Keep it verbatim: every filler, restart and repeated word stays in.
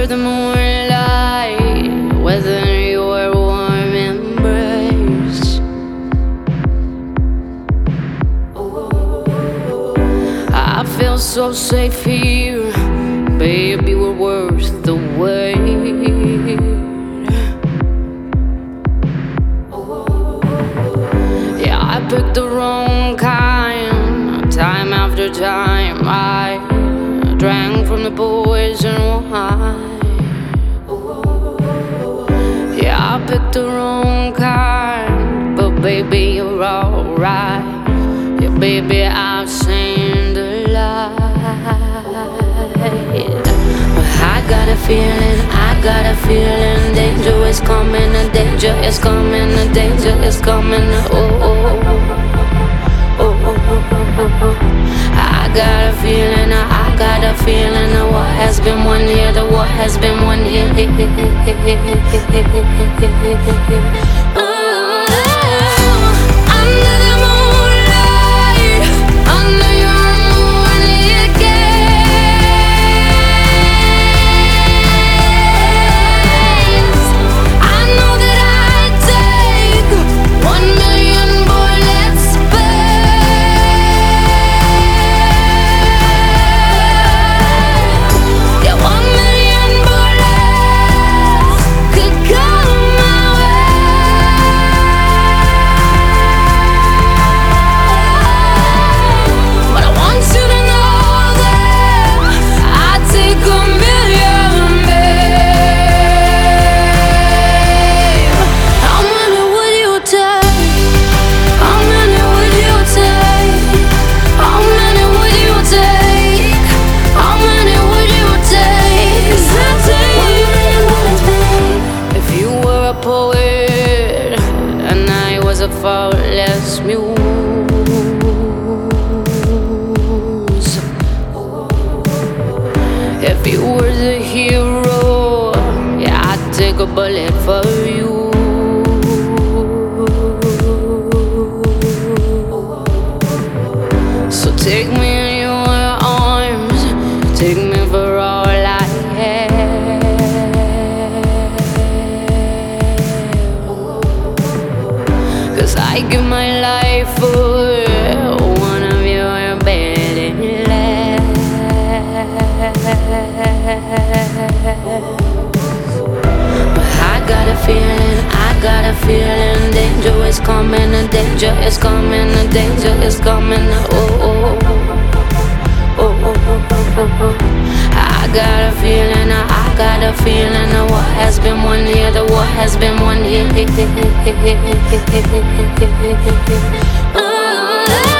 under the moonlight, within your warm embrace. I feel so safe here, baby, we're worth the wait. Yeah, I picked the wrong kind, time after time. I drank from the poison wine. Yeah, I picked the wrong kind, but baby, you're alright. Yeah, baby, I've seen the light. I got a feeling, I got a feeling, danger is coming, the danger is coming, the danger is coming. Oh, oh, oh, oh, oh, oh, oh. I got a feeling, I got a feeling, the war has been won here, the war has been won here. Oh. A faultless muse. If you were the hero, yeah, I'd take a bullet for you. So take me in your arms, take me for all I have. I give my life for one of your better lives. But I got a feeling, I got a feeling, danger is coming, the danger is coming, the danger is coming. Oh, oh, oh, oh, oh, oh, oh. I got a feeling, I got a feeling, the war has been won here, the war has been won here. Oh.